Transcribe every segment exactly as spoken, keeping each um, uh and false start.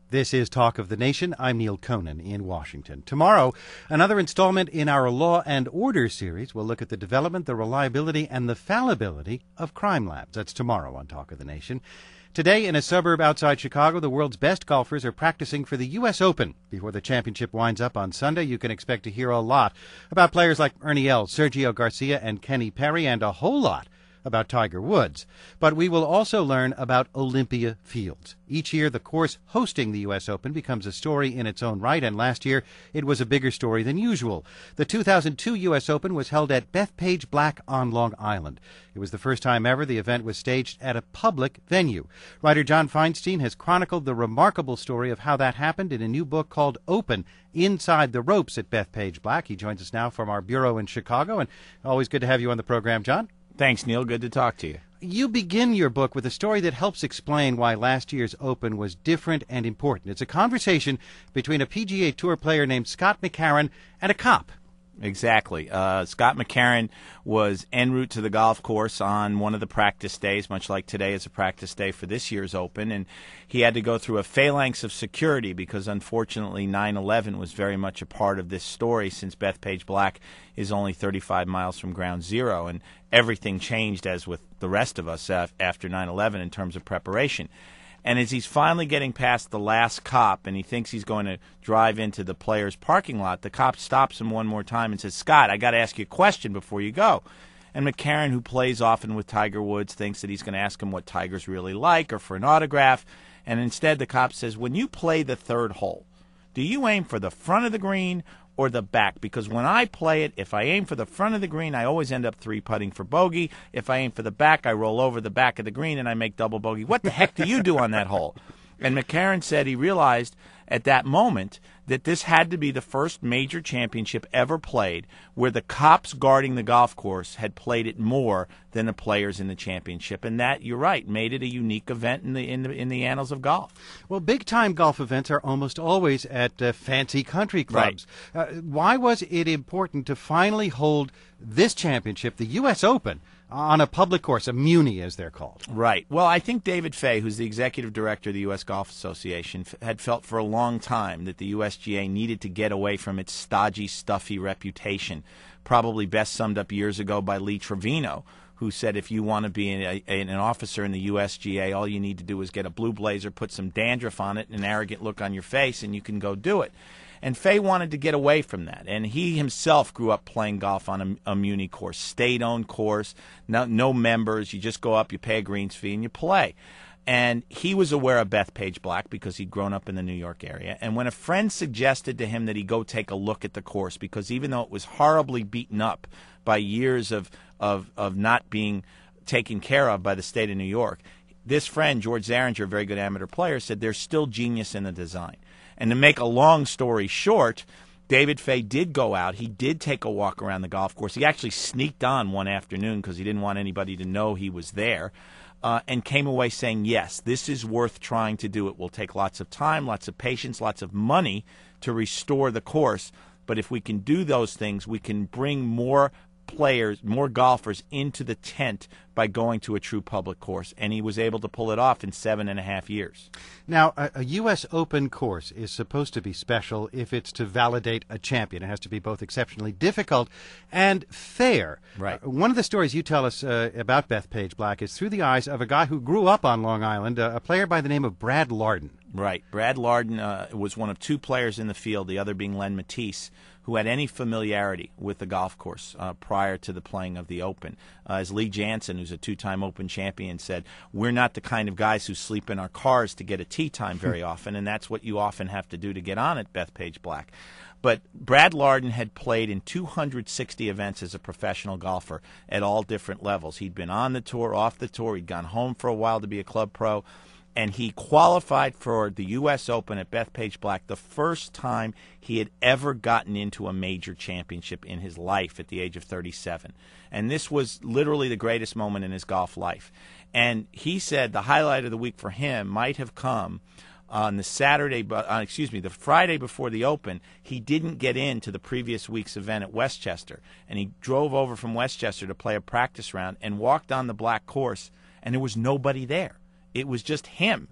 This is Talk of the Nation. I'm Neil Conan in Washington. Tomorrow, another installment in our Law and Order series. We'll look at the development, the reliability, and the fallibility of crime labs. That's tomorrow on Talk of the Nation. Today, in a suburb outside Chicago, the world's best golfers are practicing for the U S Open. Before the championship winds up on Sunday, you can expect to hear a lot about players like Ernie Els, Sergio Garcia, and Kenny Perry, and a whole lot about Tiger Woods. But we will also learn about Olympia Fields. Each year, the course hosting the U S Open becomes a story in its own right, and last year it was a bigger story than usual. The two thousand two U S Open was held at Bethpage Black on Long Island. It was the first time ever the event was staged at a public venue. Writer John Feinstein has chronicled the remarkable story of how that happened in a new book called Open, Inside the Ropes at Bethpage Black. He joins us now from our bureau in Chicago, and always good to have you on the program, John. Thanks, Neil. Good to talk to you. You begin your book with a story that helps explain why last year's Open was different and important. It's a conversation between a P G A Tour player named Scott McCarron and a cop. Exactly. Uh, Scott McCarron was en route to the golf course on one of the practice days, much like today is a practice day for this year's Open, and he had to go through a phalanx of security because, unfortunately, nine eleven was very much a part of this story, since Bethpage Black is only thirty-five miles from ground zero, and everything changed, as with the rest of us, after nine eleven in terms of preparation. And as he's finally getting past the last cop and he thinks he's going to drive into the player's parking lot, the cop stops him one more time and says, "Scott, I got to ask you a question before you go." And McCarron, who plays often with Tiger Woods, thinks that he's going to ask him what Tiger's really like or for an autograph. And instead the cop says, "When you play the third hole, do you aim for the front of the green or the back? Because when I play it, if I aim for the front of the green, I always end up three-putting for bogey. If I aim for the back, I roll over the back of the green and I make double bogey. What the heck do you do on that hole?" And McCarron said he realized at that moment that this had to be the first major championship ever played where the cops guarding the golf course had played it more than the players in the championship. And that, you're right, made it a unique event in the in the, in the annals of golf. Well, big-time golf events are almost always at uh, fancy country clubs. Right. Uh, why was it important to finally hold this championship, the U S Open, on a public course, a Muni as they're called? Right. Well, I think David Fay, who's the executive director of the U S Golf Association, f- had felt for a long time that the U S G A needed to get away from its stodgy, stuffy reputation, probably best summed up years ago by Lee Trevino, who said if you want to be an, a, an officer in the U S G A, all you need to do is get a blue blazer, put some dandruff on it, and an arrogant look on your face, and you can go do it. And Fay wanted to get away from that. And he himself grew up playing golf on a, a Muni course, state-owned course, no, no members. You just go up, you pay a greens fee, and you play. And he was aware of Bethpage Black because he'd grown up in the New York area. And when a friend suggested to him that he go take a look at the course, because even though it was horribly beaten up by years of, of, of not being taken care of by the state of New York, this friend, George Zaringer, a very good amateur player, said there's still genius in the design. And to make a long story short, David Fay did go out. He did take a walk around the golf course. He actually sneaked on one afternoon because he didn't want anybody to know he was there, uh, and came away saying, yes, this is worth trying to do. It will take lots of time, lots of patience, lots of money to restore the course. But if we can do those things, we can bring more players, more golfers into the tent by going to a true public course. And he was able to pull it off in seven and a half years. Now, a, a U S Open course is supposed to be special if it's to validate a champion. It has to be both exceptionally difficult and fair. Right. Uh, one of the stories you tell us uh, about Bethpage Black is through the eyes of a guy who grew up on Long Island, uh, a player by the name of Brad Lardon. Right. Brad Lardon uh, was one of two players in the field, the other being Len Matisse, who had any familiarity with the golf course uh, prior to the playing of the Open. Uh, as Lee Janzen, who's a two-time Open champion, said, we're not the kind of guys who sleep in our cars to get a tee time very often, and that's what you often have to do to get on at Bethpage Black. But Brad Lardon had played in two hundred sixty events as a professional golfer at all different levels. He'd been on the tour, off the tour, he'd gone home for a while to be a club pro, and he qualified for the U S Open at Bethpage Black the first time he had ever gotten into a major championship in his life at the age of thirty-seven. And this was literally the greatest moment in his golf life. And he said the highlight of the week for him might have come on the Saturday, uh, excuse me, the Friday before the Open. He didn't get into the previous week's event at Westchester, and he drove over from Westchester to play a practice round and walked on the black course, and there was nobody there. It was just him.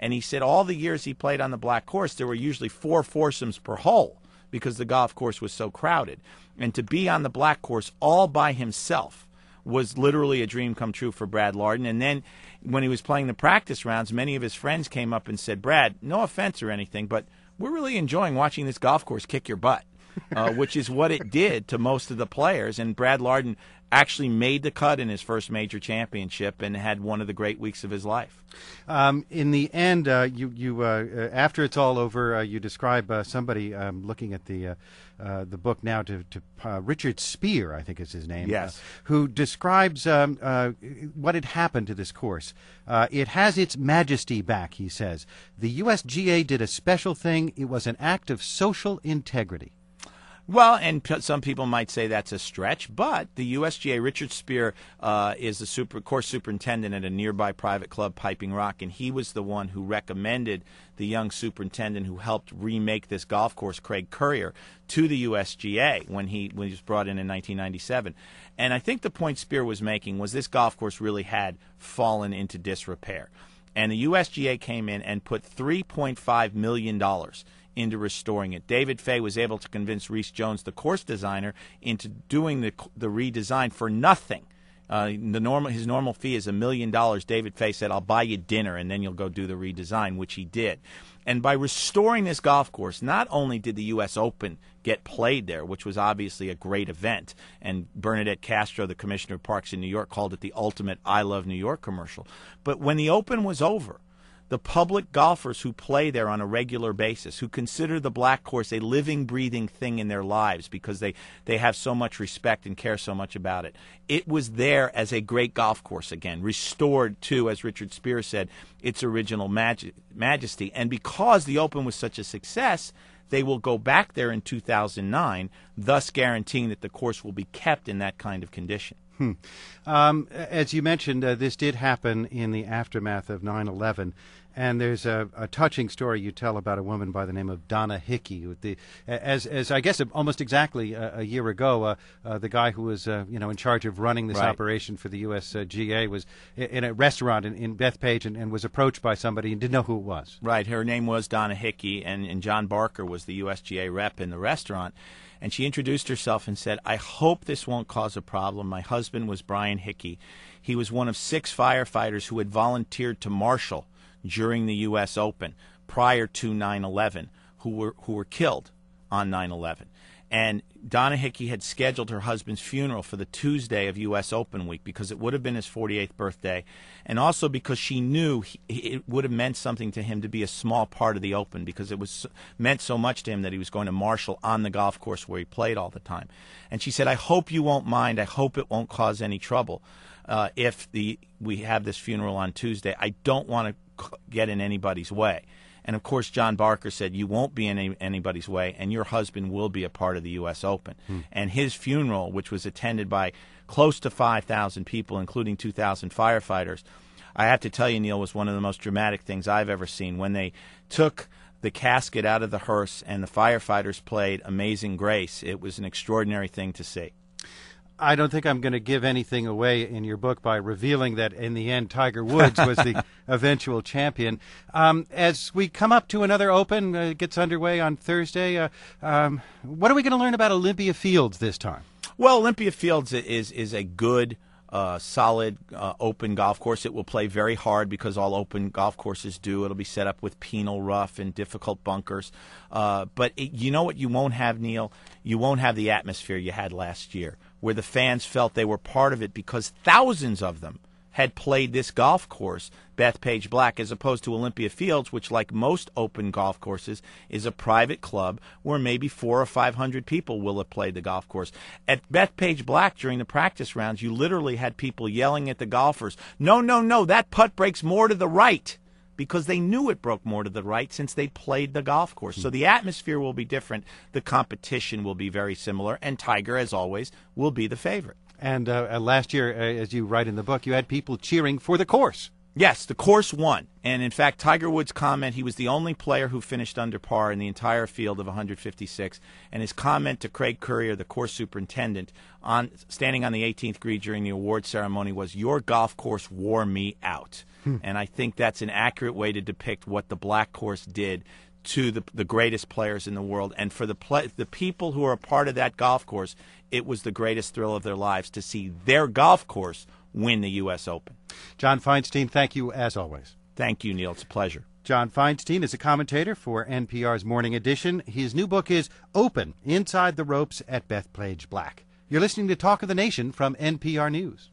And he said all the years he played on the black course, there were usually four foursomes per hole because the golf course was so crowded. And to be on the black course all by himself was literally a dream come true for Brad Lardon. And then when he was playing the practice rounds, many of his friends came up and said, Brad, no offense or anything, but we're really enjoying watching this golf course kick your butt, uh, which is what it did to most of the players. And Brad Lardon actually made the cut in his first major championship and had one of the great weeks of his life. Um, in the end, uh, you, you uh, uh, after it's all over, uh, you describe uh, somebody um, looking at the uh, uh, the book now to, to uh, Richard Spear, I think is his name, yes, uh, who describes um, uh, what had happened to this course. Uh, it has its majesty back, he says. The U S G A did a special thing. It was an act of social integrity. Well, and p- some people might say that's a stretch, but the U S G A, Richard Spear, uh, is the super, course superintendent at a nearby private club, Piping Rock, and he was the one who recommended the young superintendent who helped remake this golf course, Craig Currier, to the U S G A when he, when he was brought in in nineteen ninety-seven. And I think the point Spear was making was this golf course really had fallen into disrepair. And the U S G A came in and put three point five million dollars into restoring it. David Fay was able to convince Reese Jones, the course designer, into doing the the redesign for nothing. Uh, the normal his normal fee is a million dollars. David Fay said, "I'll buy you dinner, and then you'll go do the redesign," which he did. And by restoring this golf course, not only did the U S Open get played there, which was obviously a great event, and Bernadette Castro, the commissioner of parks in New York, called it the ultimate I Love New York commercial. But when the Open was over, the public golfers who play there on a regular basis, who consider the black course a living, breathing thing in their lives because they, they have so much respect and care so much about it, it was there as a great golf course again, restored to, as Richard Spear said, its original maj- majesty. And because the Open was such a success, they will go back there in two thousand nine, thus guaranteeing that the course will be kept in that kind of condition. Hmm. Um, as you mentioned, uh, this did happen in the aftermath of nine eleven, and there's a, a touching story you tell about a woman by the name of Donna Hickey. With the, as, as I guess almost exactly a, a year ago, uh, uh, the guy who was uh, you know in charge of running this right. operation for the U S G A was in a restaurant in, in Bethpage and, and was approached by somebody and didn't know who it was. Right. Her name was Donna Hickey, and, and John Barker was the U S G A rep in the restaurant. And she introduced herself and said, "I hope this won't cause a problem. My husband was Brian Hickey. He was one of six firefighters who had volunteered to marshal during the U S Open prior to nine eleven, who were who were killed on nine eleven. And Donna Hickey had scheduled her husband's funeral for the Tuesday of U S Open week because it would have been his forty-eighth birthday, and also because she knew he, it would have meant something to him to be a small part of the Open because it was meant so much to him that he was going to marshal on the golf course where he played all the time. And she said, "I hope you won't mind. I hope it won't cause any trouble uh, if the we have this funeral on Tuesday. I don't want to get in anybody's way." And, of course, John Barker said, "You won't be in any, anybody's way, and your husband will be a part of the U S Open." Hmm. And his funeral, which was attended by close to five thousand people, including two thousand firefighters, I have to tell you, Neil, was one of the most dramatic things I've ever seen. When they took the casket out of the hearse and the firefighters played Amazing Grace, it was an extraordinary thing to see. I don't think I'm going to give anything away in your book by revealing that in the end Tiger Woods was the eventual champion. Um, as we come up to another Open, uh, it gets underway on Thursday, uh, um, what are we going to learn about Olympia Fields this time? Well, Olympia Fields is, is a good, uh, solid, uh, open golf course. It will play very hard because all open golf courses do. It'll be set up with penal rough and difficult bunkers. Uh, but it, you know what you won't have, Neil? You won't have the atmosphere you had last year, where the fans felt they were part of it because thousands of them had played this golf course, Bethpage Black, as opposed to Olympia Fields, which, like most open golf courses, is a private club where maybe four or five hundred people will have played the golf course. At Bethpage Black, during the practice rounds, you literally had people yelling at the golfers, "No, no, no, that putt breaks more to the right," because they knew it broke more to the right since they played the golf course. So the atmosphere will be different. The competition will be very similar. And Tiger, as always, will be the favorite. And uh, last year, uh, as you write in the book, you had people cheering for the course. Yes, the course won. And in fact, Tiger Woods' comment, he was the only player who finished under par in the entire field of one hundred fifty-six. And his comment to Craig Courier, the course superintendent, on standing on the eighteenth green during the award ceremony was, "Your golf course wore me out." Hmm. And I think that's an accurate way to depict what the black course did to the the greatest players in the world. And for the play, the people who are a part of that golf course, it was the greatest thrill of their lives to see their golf course win the U S Open. John Feinstein, thank you as always. Thank you, Neil. It's a pleasure. John Feinstein is a commentator for N P R's Morning Edition. His new book is Open, Inside the Ropes at Bethpage Black. You're listening to Talk of the Nation from N P R News.